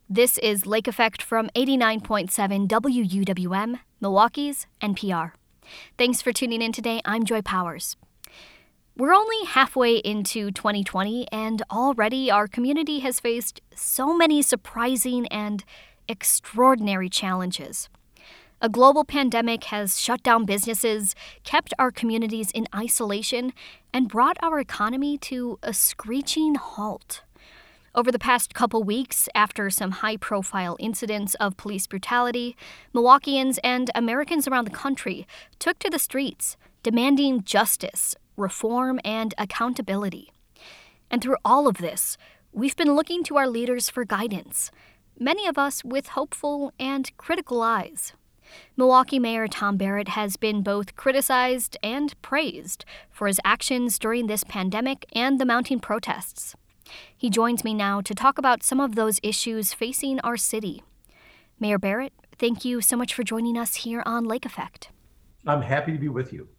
This is Lake Effect from 89.7 WUWM, Milwaukee's NPR. Thanks for tuning in today. I'm Joy Powers. We're only halfway into 2020, and already our community has faced so many surprising and extraordinary challenges. A global pandemic has shut down businesses, kept our communities in isolation, and brought our economy to a screeching halt. Over the past couple weeks, after some high-profile incidents of police brutality, Milwaukeeans and Americans around the country took to the streets, demanding justice, reform, and accountability. And through all of this, we've been looking to our leaders for guidance, many of us with hopeful and critical eyes. Milwaukee Mayor Tom Barrett has been both criticized and praised for his actions during this pandemic and the mounting protests. He joins me now to talk about some of those issues facing our city. Mayor Barrett, thank you so much for joining us here on Lake Effect. I'm happy to be with you.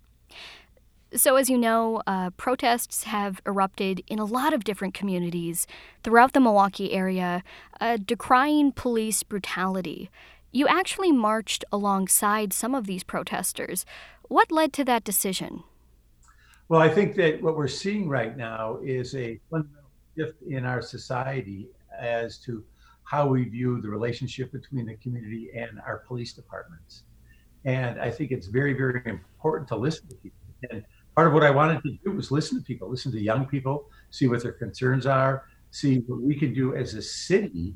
So as you know, protests have erupted in a lot of different communities throughout the Milwaukee area, decrying police brutality. You actually marched alongside some of these protesters. What led to that decision? Well, I think that what we're seeing right now is a fundamental shift in our society as to how we view the relationship between the community and our police departments. And I think it's very, very important to listen to people. And part of what I wanted to do was listen to people, listen to young people, see what their concerns are, see what we can do as a city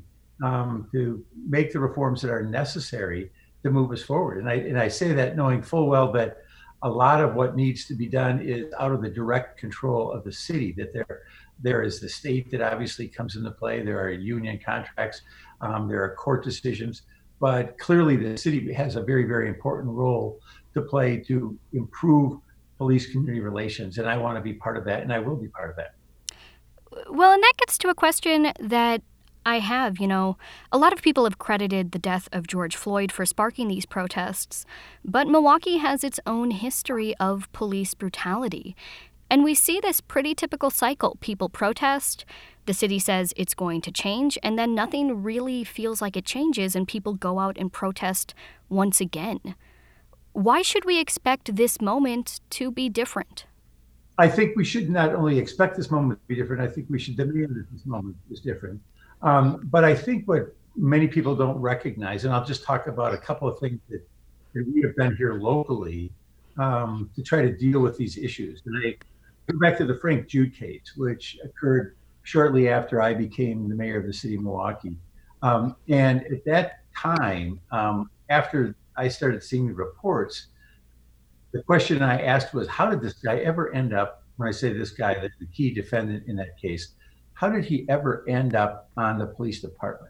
to make the reforms that are necessary to move us forward. And I say that knowing full well that a lot of what needs to be done is out of the direct control of the city, that there is the state that obviously comes into play. There are union contracts, there are court decisions, but clearly the city has a very, very important role to play to improve police community relations. And I want to be part of that, and I will be part of that. Well, and that gets to a question that I have. A lot of people have credited the death of George Floyd for sparking these protests, but Milwaukee has its own history of police brutality. And we see this pretty typical cycle. People protest, the city says it's going to change, and then nothing really feels like it changes, and people go out and protest once again. Why should we expect this moment to be different? I think we should not only expect this moment to be different, I think we should demand that this moment is different. But I think what many people don't recognize, and I'll just talk about a couple of things that we have done here locally to try to deal with these issues. And I go back to the Frank Jude case, which occurred shortly after I became the mayor of the city of Milwaukee. And at that time, after I started seeing the reports, the question I asked was, how did this guy ever end up, when I say this guy, the key defendant in that case, how did he ever end up on the police department?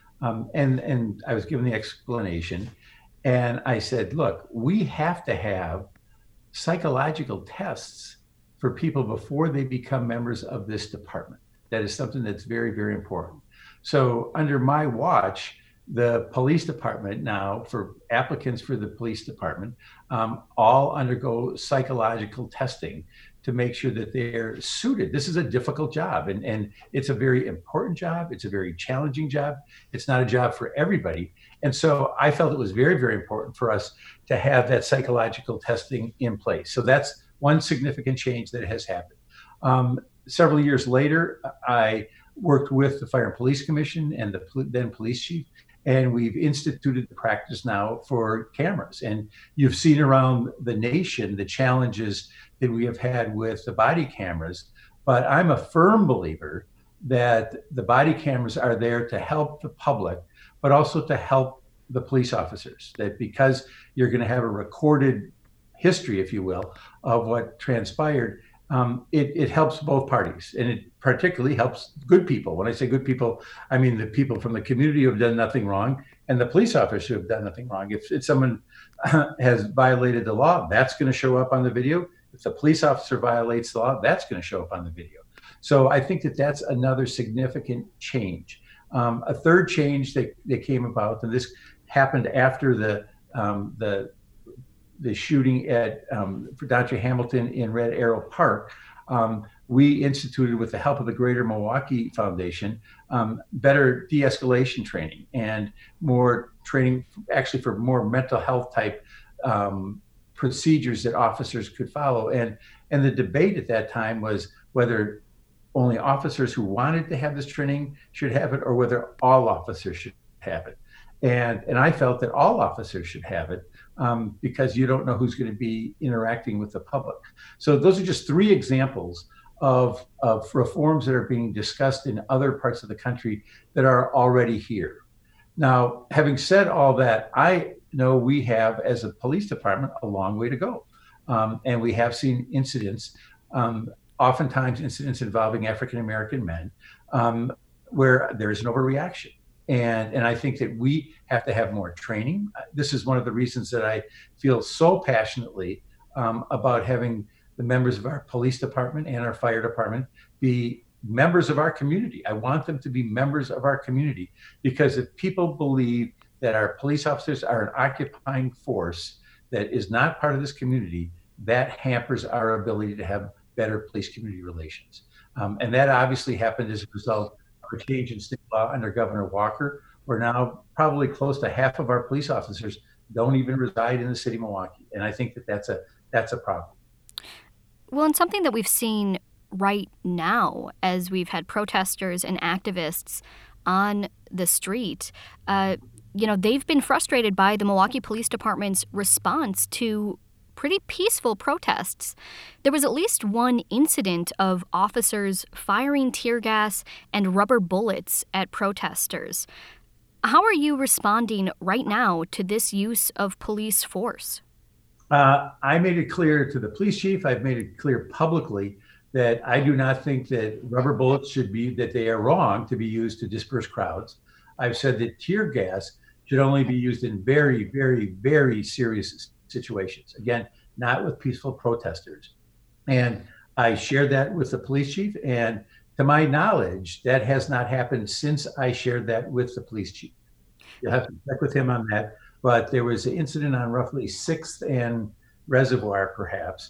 And I was given the explanation, and I said, look, we have to have psychological tests for people before they become members of this department. That is something that's very, very important. So under my watch, the police department now, for applicants for the police department, all undergo psychological testing to make sure that they're suited. This is a difficult job, and it's a very important job. It's a very challenging job. It's not a job for everybody. And so I felt it was very, very important for us to have that psychological testing in place. So that's one significant change that has happened. Several years later, I worked with the Fire and Police Commission and the then police chief, and we've instituted the practice now for cameras. And you've seen around the nation the challenges that we have had with the body cameras. But I'm a firm believer that the body cameras are there to help the public, but also to help the police officers. That because you're going to have a recorded history, if you will, of what transpired, it helps both parties, and it particularly helps good people. When I say good people, I mean the people from the community who have done nothing wrong, and the police officers who have done nothing wrong. If someone has violated the law, that's going to show up on the video. If the police officer violates the law, that's going to show up on the video. So I think that that's another significant change. A third change that came about, and this happened after the shooting at Dr. Hamilton in Red Arrow Park, we instituted, with the help of the Greater Milwaukee Foundation, better de-escalation training and more training, actually for more mental health type procedures that officers could follow. And the debate at that time was whether only officers who wanted to have this training should have it, or whether all officers should have it. And I felt that all officers should have it, because you don't know who's going to be interacting with the public. So those are just three examples of reforms that are being discussed in other parts of the country that are already here. Now, having said all that, I know we have, as a police department, a long way to go. And we have seen incidents, oftentimes incidents involving African-American men, where there is an overreaction. And I think that we have to have more training. This is one of the reasons that I feel so passionately about having the members of our police department and our fire department be members of our community. I want them to be members of our community, because if people believe that our police officers are an occupying force that is not part of this community, that hampers our ability to have better police-community relations. And that obviously happened as a result of a change in state law under Governor Walker, where now probably close to half of our police officers don't even reside in the city of Milwaukee. And I think that that's a problem. Well, and something that we've seen right now, as we've had protesters and activists on the street, they've been frustrated by the Milwaukee Police Department's response to pretty peaceful protests. There was at least one incident of officers firing tear gas and rubber bullets at protesters. How are you responding right now to this use of police force? I made it clear to the police chief, I've made it clear publicly, that I do not think that rubber bullets that they are wrong to be used to disperse crowds. I've said that tear gas should only be used in very, very, very serious situations. Again, not with peaceful protesters. And I shared that with the police chief. And to my knowledge, that has not happened since I shared that with the police chief. You'll have to check with him on that. But there was an incident on roughly 6th and Reservoir, perhaps.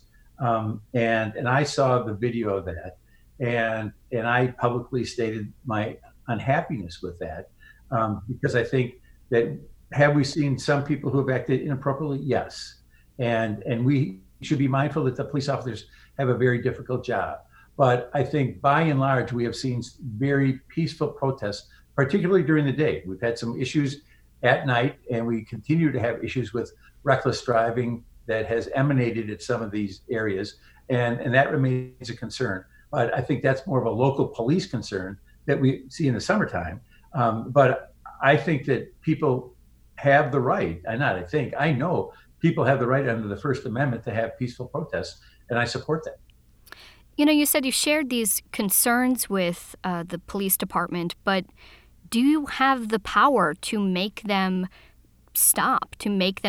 And I saw the video of that. And I publicly stated my unhappiness with that, because I think that, have we seen some people who have acted inappropriately? Yes. And we should be mindful that the police officers have a very difficult job. But I think by and large, we have seen very peaceful protests, particularly during the day. We've had some issues at night, and we continue to have issues with reckless driving that has emanated at some of these areas. And that remains a concern. But I think that's more of a local police concern that we see in the summertime. But I think that people have the right, I know people have the right under the First Amendment to have peaceful protests, and I support that. You said you shared these concerns with the police department, but do you have the power to make them stop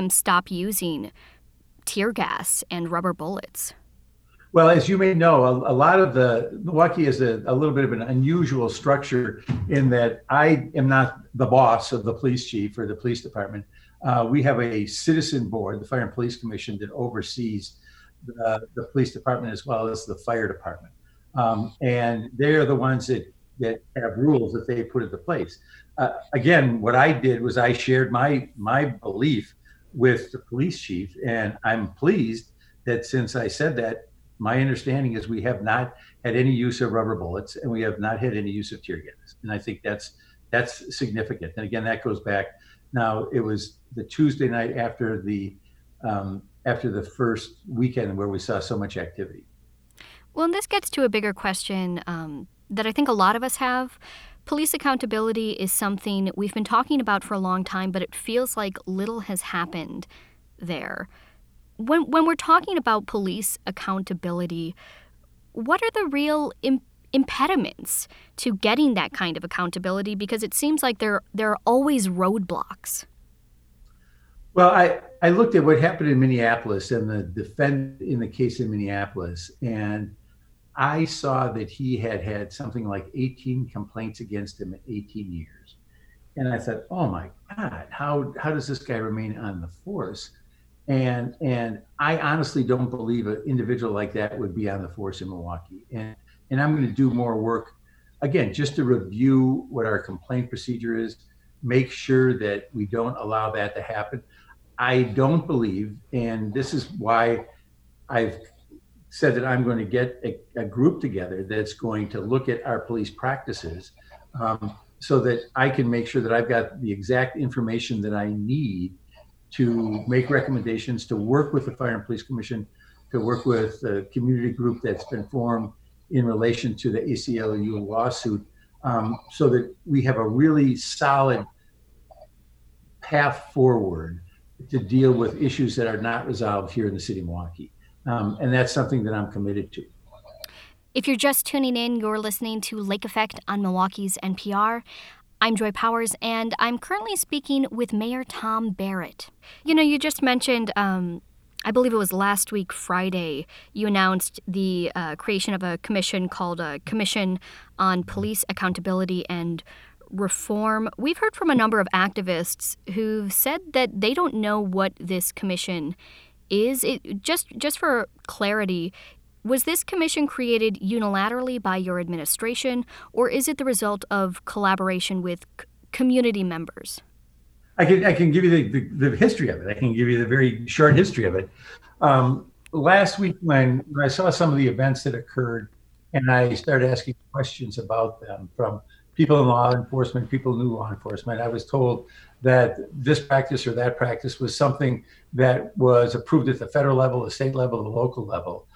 using tear gas and rubber bullets? Well, as you may know, a lot of Milwaukee is a little bit of an unusual structure in that I am not the boss of the police chief or the police department. We have a citizen board, the Fire and Police Commission, that oversees the police department as well as the fire department. And they're the ones that have rules that they put into place. Again, what I did was I shared my belief with the police chief, and I'm pleased that since I said that, my understanding is we have not had any use of rubber bullets, and we have not had any use of tear gas. And I think that's significant. And again, that goes back. Now, it was the Tuesday night after the first weekend where we saw so much activity. Well, and this gets to a bigger question that I think a lot of us have. Police accountability is something we've been talking about for a long time, but it feels like little has happened there. When we're talking about police accountability, what are the real impediments to getting that kind of accountability? Because it seems like there are always roadblocks. Well, I looked at what happened in Minneapolis and the defendant in the case in Minneapolis, and I saw that he had something like 18 complaints against him in 18 years. And I thought, oh my God, how does this guy remain on the force? And I honestly don't believe an individual like that would be on the force in Milwaukee. And and I'm going to do more work, again, just to review what our complaint procedure is, make sure that we don't allow that to happen. I don't believe, and this is why I've said that I'm going to get a group together that's going to look at our police practices, so that I can make sure that I've got the exact information that I need to make recommendations, to work with the Fire and Police Commission, to work with the community group that's been formed in relation to the ACLU lawsuit, so that we have a really solid path forward to deal with issues that are not resolved here in the city of Milwaukee. And that's something that I'm committed to. If you're just tuning in, you're listening to Lake Effect on Milwaukee's NPR. I'm Joy Powers, and I'm currently speaking with Mayor Tom Barrett. You just mentioned, I believe it was last week, Friday, you announced the creation of a commission called a Commission on Police Accountability and Reform. We've heard from a number of activists who've said that they don't know what this commission is. Just for clarity, was this commission created unilaterally by your administration, or is it the result of collaboration with community members? I can give you the history of it. I can give you the very short history of it. Last week, when I saw some of the events that occurred, and I started asking questions about them from people in law enforcement, people who knew law enforcement, I was told that this practice or that practice was something that was approved at the federal level, the state level, the local level.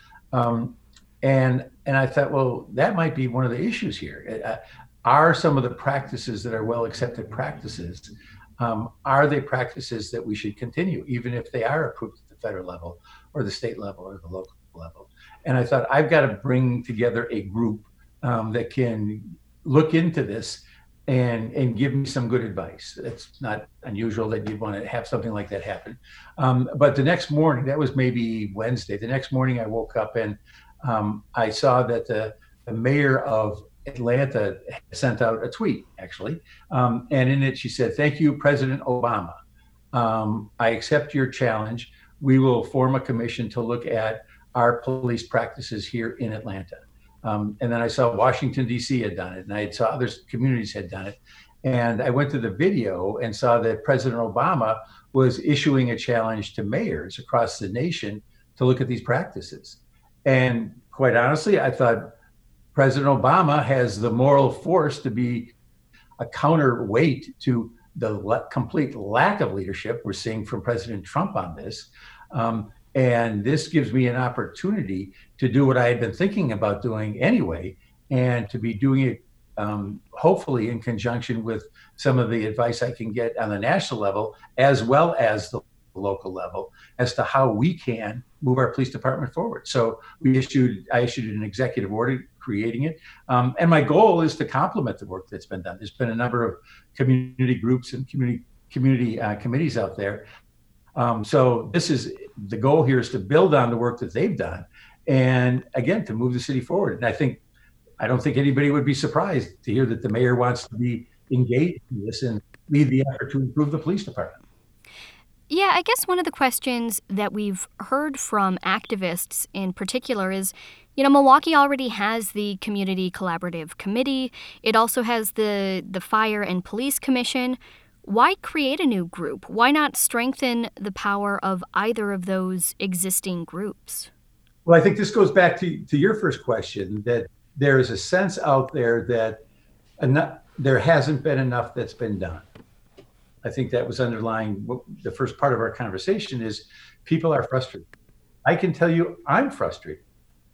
And I thought, well, that might be one of the issues here. Are some of the practices that are well accepted practices, are they practices that we should continue, even if they are approved at the federal level or the state level or the local level? And I thought, I've got to bring together a group that can look into this and give me some good advice. It's not unusual that you'd want to have something like that happen. But the next morning, that was maybe Wednesday, the next morning I woke up and I saw that the mayor of Atlanta sent out a tweet, actually. And in it, she said, "Thank you, President Obama. I accept your challenge. We will form a commission to look at our police practices here in Atlanta." And then I saw Washington, D.C. had done it, and I saw other communities had done it. And I went to the video and saw that President Obama was issuing a challenge to mayors across the nation to look at these practices. And quite honestly, I thought President Obama has the moral force to be a counterweight to the complete lack of leadership we're seeing from President Trump on this. And this gives me an opportunity to do what I had been thinking about doing anyway, and to be doing it hopefully in conjunction with some of the advice I can get on the national level, as well as the local level, as to how we can move our police department forward. So I issued an executive order creating it. And my goal is to complement the work that's been done. There's been a number of community groups and community committees out there. So the goal here is to build on the work that they've done, and again, to move the city forward. And I don't think anybody would be surprised to hear that the mayor wants to be engaged in this and lead the effort to improve the police department. Yeah, I guess one of the questions that we've heard from activists in particular is, Milwaukee already has the Community Collaborative Committee. It also has the Fire and Police Commission. Why create a new group? Why not strengthen the power of either of those existing groups? Well, I think this goes back to your first question, that there is a sense out there that there hasn't been enough that's been done. I think that was underlying the first part of our conversation is people are frustrated. I can tell you I'm frustrated.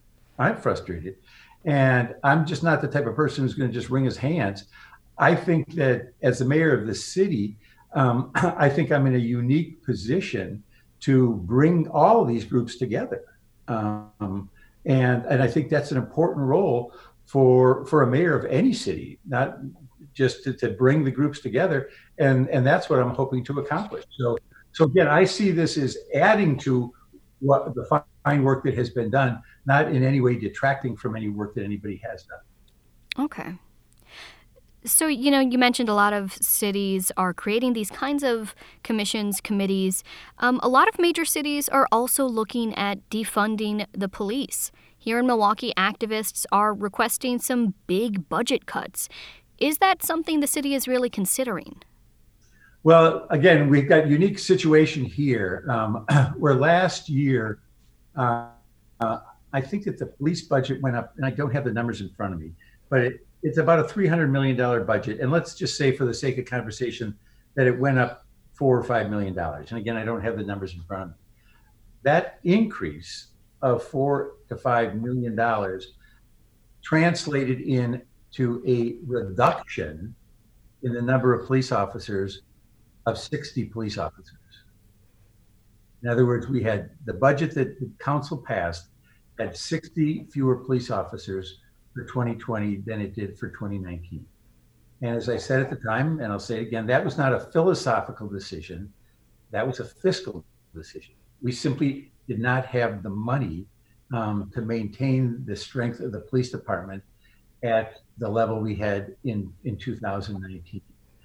And I'm just not the type of person who's going to just wring his hands. I think that as the mayor of the city, I think I'm in a unique position to bring all of these groups together. And I think that's an important role for a mayor of any city, not just to bring the groups together. And that's what I'm hoping to accomplish. So again, I see this as adding to what the fine work that has been done, not in any way detracting from any work that anybody has done. Okay. So, you mentioned a lot of cities are creating these kinds of commissions, committees. A lot of major cities are also looking at defunding the police. Here in Milwaukee, activists are requesting some big budget cuts. Is that something the city is really considering? Well, again, we've got a unique situation here where last year, uh, I think that the police budget went up, and I don't have the numbers in front of me, but it's about a $300 million budget. And let's just say, for the sake of conversation, that it went up $4 or $5 million. And again, I don't have the numbers in front of me. That increase of $4 to $5 million translated into a reduction in the number of police officers of 60 police officers. In other words, we had the budget that the council passed had 60 fewer police officers for 2020 than it did for 2019. And as I said at the time, and I'll say it again, that was not a philosophical decision. That was a fiscal decision. We simply did not have the money to maintain the strength of the police department at the level we had in 2019.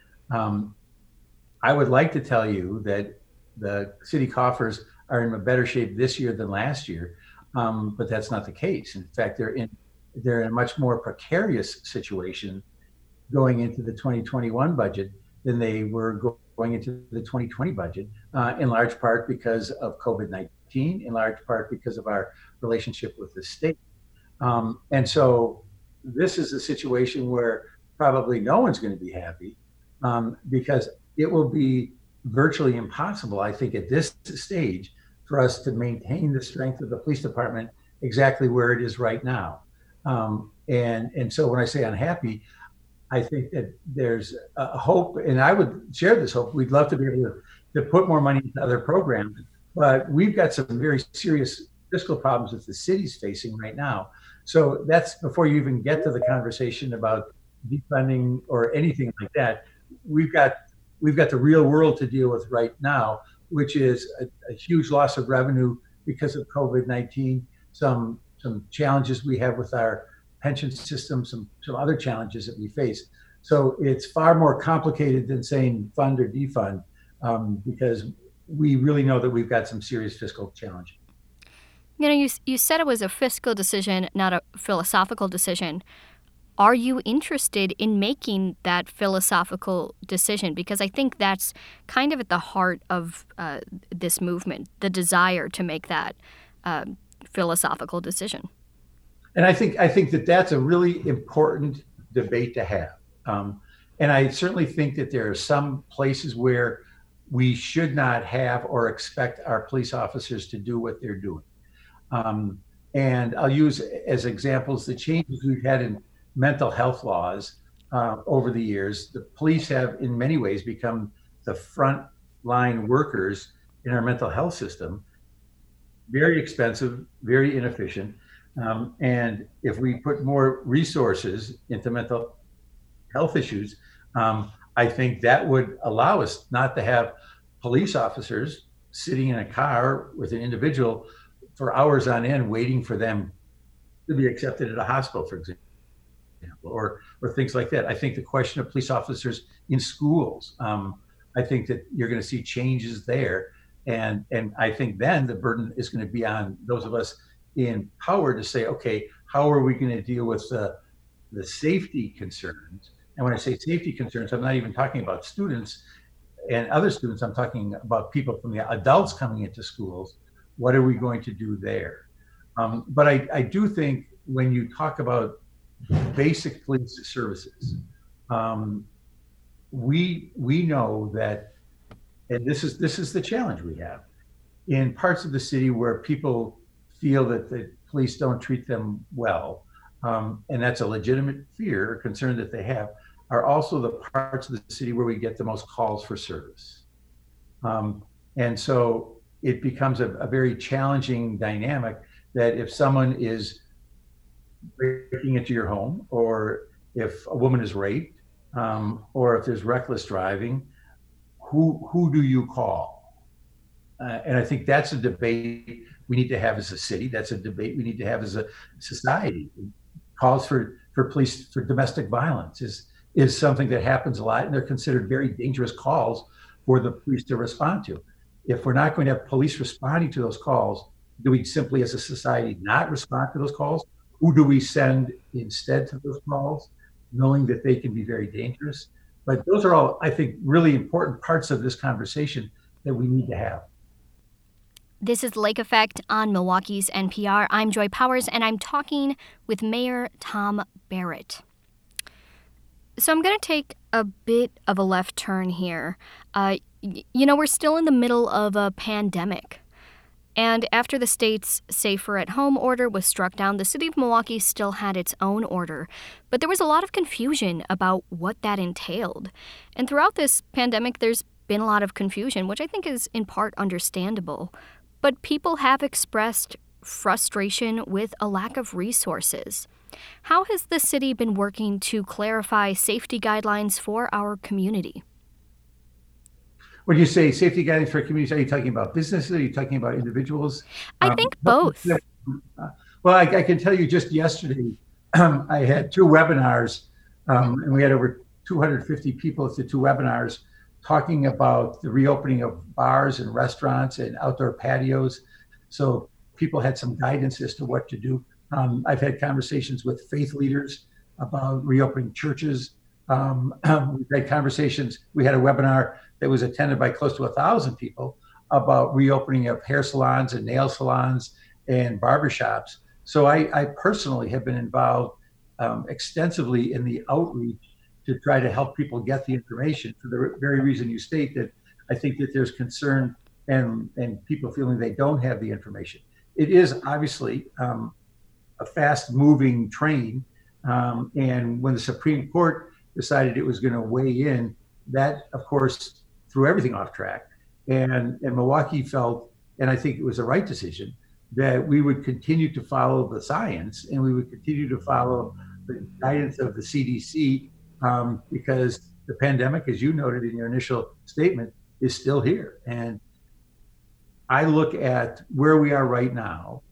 I would like to tell you that the city coffers are in a better shape this year than last year, but that's not the case. In fact, they're in a much more precarious situation going into the 2021 budget than they were going into the 2020 budget, in large part because of COVID-19, in large part because of our relationship with the state. And so this is a situation where probably no one's going to be happy, because it will be virtually impossible, I think, at this stage for us to maintain the strength of the police department exactly where it is right now. And so when I say unhappy, I think that there's a hope, and I would share this hope. We'd love to be able to put more money into other programs, but we've got some very serious fiscal problems that the city's facing right now. So that's before you even get to the conversation about defunding or anything like that. We've got the real world to deal with right now, which is a huge loss of revenue because of COVID-19, some challenges we have with our pension system, some other challenges that we face. So it's far more complicated than saying fund or defund, because we really know that we've got some serious fiscal challenges. You said it was a fiscal decision, not a philosophical decision. Are you interested in making that philosophical decision? Because I think that's kind of at the heart of this movement, the desire to make that philosophical decision. And I think that that's a really important debate to have. And I certainly think that there are some places where we should not have or expect our police officers to do what they're doing. And I'll use as examples the changes we've had in mental health laws over the years. The police have, in many ways, become the front line workers in our mental health system. Very expensive, very inefficient. And if we put more resources into mental health issues, I think that would allow us not to have police officers sitting in a car with an individual for hours on end waiting for them to be accepted at a hospital, for example, or things like that. I think the question of police officers in schools, I think that you're going to see changes there. And I think then the burden is going to be on those of us in power to say, okay, how are we going to deal with the safety concerns? And when I say safety concerns, I'm not even talking about students and other students. I'm talking about people from the adults coming into schools. What are we going to do there? But I do think when you talk about basic police services, we know that, and this is the challenge we have in parts of the city where people feel that the police don't treat them well, and that's a legitimate fear or concern that they have, are also the parts of the city where we get the most calls for service. And so it becomes a very challenging dynamic that if someone is breaking into your home, or if a woman is raped, or if there's reckless driving, who do you call? And I think that's a debate we need to have as a city. That's a debate we need to have as a society. Calls for police for domestic violence is something that happens a lot, and they're considered very dangerous calls for the police to respond to. If we're not going to have police responding to those calls, Do we simply, as a society, not respond to those calls? Who do we send instead to those calls, knowing that they can be very dangerous? But those are all, I think, really important parts of this conversation that we need to have. This is Lake Effect on Milwaukee's NPR. I'm Joy Powers, and I'm talking with Mayor Tom Barrett. So I'm going to take a bit of a left turn here. We're still in the middle of a pandemic. And after the state's safer at home order was struck down, the city of Milwaukee still had its own order. But there was a lot of confusion about what that entailed. And throughout this pandemic, there's been a lot of confusion, which I think is in part understandable. But people have expressed frustration with a lack of resources. How has the city been working to clarify safety guidelines for our community? When you say safety guidelines for communities, are you talking about businesses? Are you talking about individuals? I think both. Well, I can tell you just yesterday, I had two webinars, and we had over 250 people at the two webinars talking about the reopening of bars and restaurants and outdoor patios. So people had some guidance as to what to do. I've had conversations with faith leaders about reopening churches. We've had conversations. We had a webinar that was attended by close to 1,000 people about reopening of hair salons and nail salons and barbershops. So I personally have been involved extensively in the outreach to try to help people get the information for the very reason you state, that I think that there's concern and people feeling they don't have the information. It is obviously a fast-moving train, and when the Supreme Court decided it was going to weigh in, that, of course, threw everything off track. And Milwaukee felt, and I think it was the right decision, that we would continue to follow the science and we would continue to follow the guidance of the CDC, because the pandemic, as you noted in your initial statement, is still here. And I look at where we are right now,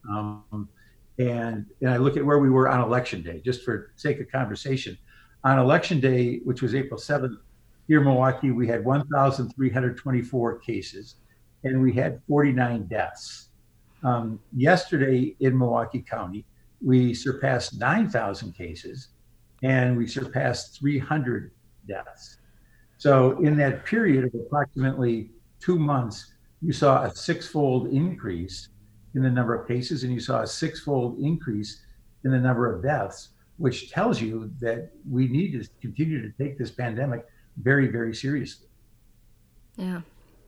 and I look at where we were on Election Day, just for sake of conversation. On Election Day, which was April 7th, here in Milwaukee, we had 1,324 cases, and we had 49 deaths. Yesterday in Milwaukee County, we surpassed 9,000 cases, and we surpassed 300 deaths. So in that period of approximately 2 months, you saw a six-fold increase in the number of cases, and you saw a six-fold increase in the number of deaths, which tells you that we need to continue to take this pandemic very, very seriously. Yeah.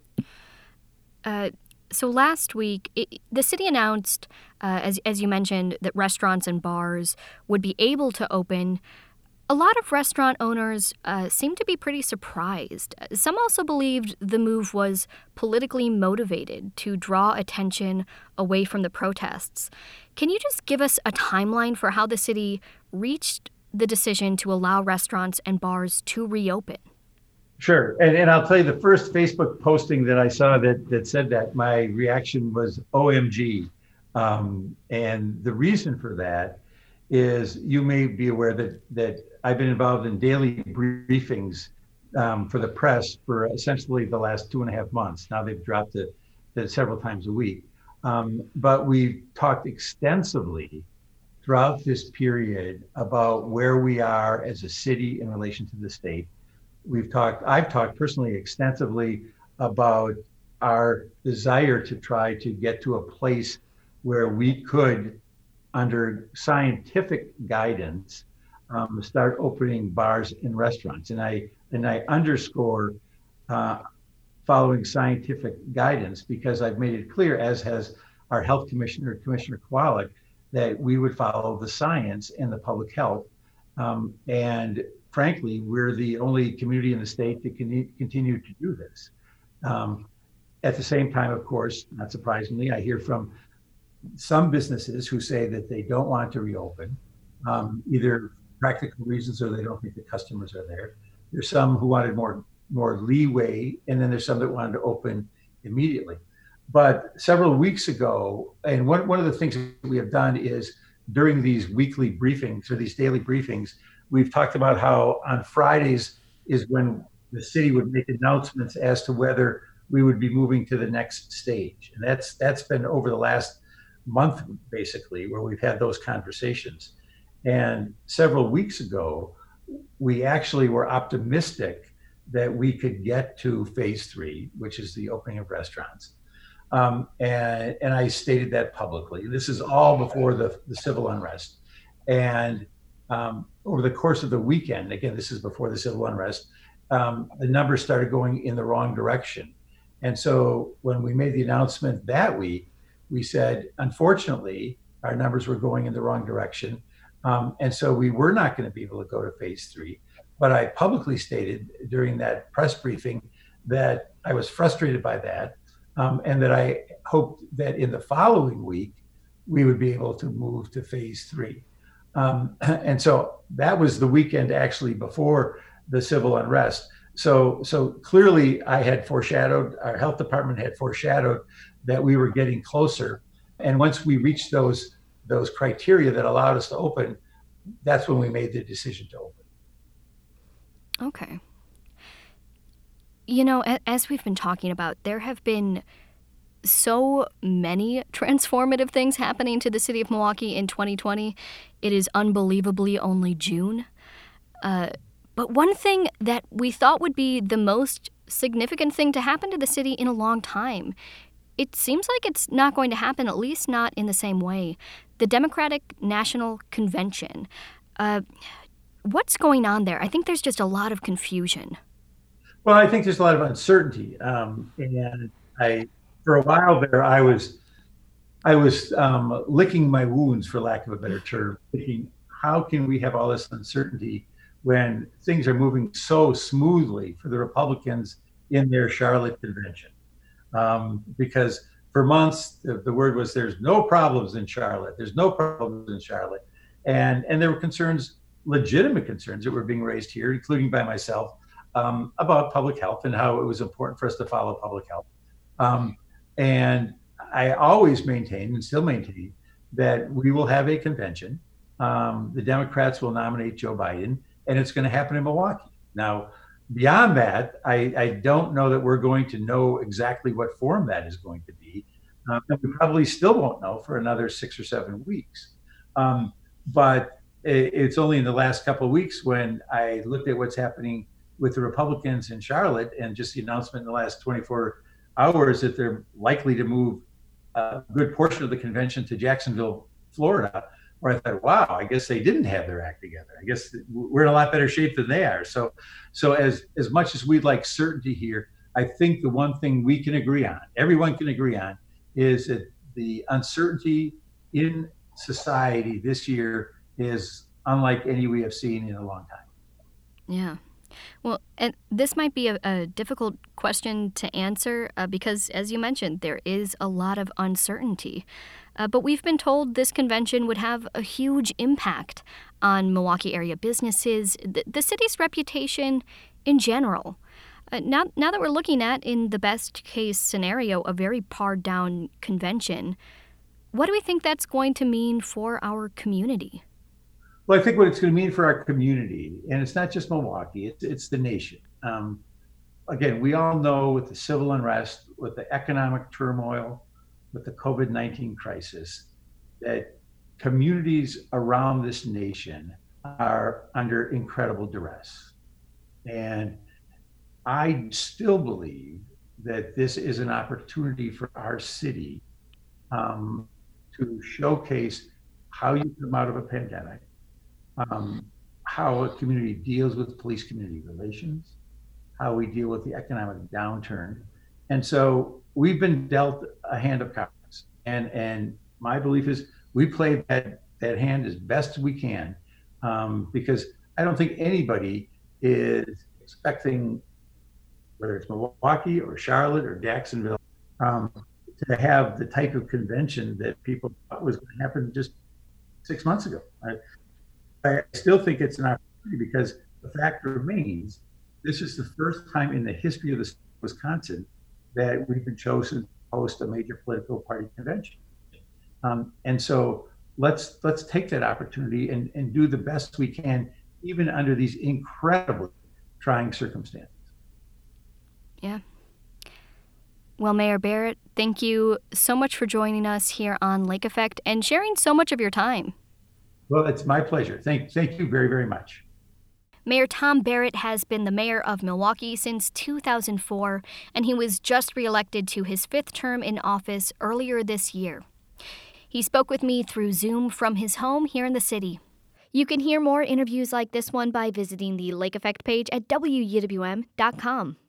So last week, the city announced, as you mentioned, that restaurants and bars would be able to open. A lot of restaurant owners seemed to be pretty surprised. Some also believed the move was politically motivated to draw attention away from the protests. Can you just give us a timeline for how the city reached the decision to allow restaurants and bars to reopen? Sure. And I'll tell you, the first Facebook posting that I saw that said that, my reaction was OMG. And the reason for that is, you may be aware that I've been involved in daily briefings for the press for essentially the last 2.5 months. Now they've dropped it several times a week. But we've talked extensively throughout this period about where we are as a city in relation to the state. I've talked personally extensively about our desire to try to get to a place where we could, under scientific guidance, start opening bars and restaurants. And I underscore following scientific guidance, because I've made it clear, as has our health commissioner, Commissioner Kowalik, that we would follow the science and the public health. And frankly, we're the only community in the state that can continue to do this. At the same time, of course, not surprisingly, I hear from some businesses who say that they don't want to reopen, either practical reasons or they don't think the customers are there. There's some who wanted more leeway, and then there's some that wanted to open immediately. But several weeks ago, and one of the things that we have done is, during these weekly briefings or these daily briefings, we've talked about how on Fridays is when the city would make announcements as to whether we would be moving to the next stage. And that's been over the last month, basically, where we've had those conversations. And several weeks ago, we actually were optimistic that we could get to phase 3, which is the opening of restaurants. And I stated that publicly. This is all before the civil unrest. And over the course of the weekend, again, this is before the civil unrest, the numbers started going in the wrong direction. And so when we made the announcement that week, we said, unfortunately, our numbers were going in the wrong direction. And so we were not going to be able to go to phase 3. But I publicly stated during that press briefing that I was frustrated by that, and that I hoped that in the following week, we would be able to move to phase 3. And so that was the weekend actually before the civil unrest. So clearly I had foreshadowed, our health department had foreshadowed that we were getting closer. And once we reached those criteria that allowed us to open, that's when we made the decision to open. Okay. You know, as we've been talking about, there have been so many transformative things happening to the city of Milwaukee in 2020. It is unbelievably only June. But one thing that we thought would be the most significant thing to happen to the city in a long time, it seems like it's not going to happen, at least not in the same way. The Democratic National Convention. What's going on there? I think there's just a lot of confusion. Well, I think there's a lot of uncertainty. And for a while there, I was licking my wounds, for lack of a better term, thinking, how can we have all this uncertainty when things are moving so smoothly for the Republicans in their Charlotte convention? Because for months, the word was there's no problems in Charlotte. There's no problems in Charlotte. And there were concerns, legitimate concerns that were being raised here, including by myself, about public health and how it was important for us to follow public health. And I always maintain and still maintain that we will have a convention. The Democrats will nominate Joe Biden, and it's going to happen in Milwaukee. Now, beyond that, I don't know that we're going to know exactly what form that is going to be. And we probably still won't know for another 6 or 7 weeks. But it's only in the last couple of weeks when I looked at what's happening with the Republicans in Charlotte and just the announcement in the last 24 hours that they're likely to move a good portion of the convention to Jacksonville, Florida, where I thought, wow, I guess they didn't have their act together. I guess we're in a lot better shape than they are. So as much as we'd like certainty here, I think the one thing we can agree on, everyone can agree on, is that the uncertainty in society this year is unlike any we have seen in a long time. Yeah. Well, and this might be a difficult question to answer because, as you mentioned, there is a lot of uncertainty. But we've been told this convention would have a huge impact on Milwaukee area businesses, the city's reputation in general. Now that we're looking at, in the best case scenario, a very pared down convention, what do we think that's going to mean for our community? Well, I think what it's going to mean for our community, and it's not just Milwaukee, it's the nation. Again, we all know with the civil unrest, with the economic turmoil, with the COVID-19 crisis, that communities around this nation are under incredible duress. And I still believe that this is an opportunity for our city to showcase how you come out of a pandemic, how a community deals with police-community relations, how we deal with the economic downturn. And so we've been dealt a hand of cards. And my belief is we play that hand as best we can, because I don't think anybody is expecting, whether it's Milwaukee or Charlotte or Jacksonville, to have the type of convention that people thought was going to happen just 6 months ago. I still think it's an opportunity because the fact remains, this is the first time in the history of Wisconsin that we've been chosen to host a major political party convention. And so let's take that opportunity and do the best we can, even under these incredibly trying circumstances. Yeah. Well, Mayor Barrett, Thank you so much for joining us here on Lake Effect and sharing so much of your time. Well, it's my pleasure. Thank you very, very much. Mayor Tom Barrett has been the mayor of Milwaukee since 2004, and he was just reelected to his 5th term in office earlier this year. He spoke with me through Zoom from his home here in the city. You can hear more interviews like this one by visiting the Lake Effect page at WUWM.com.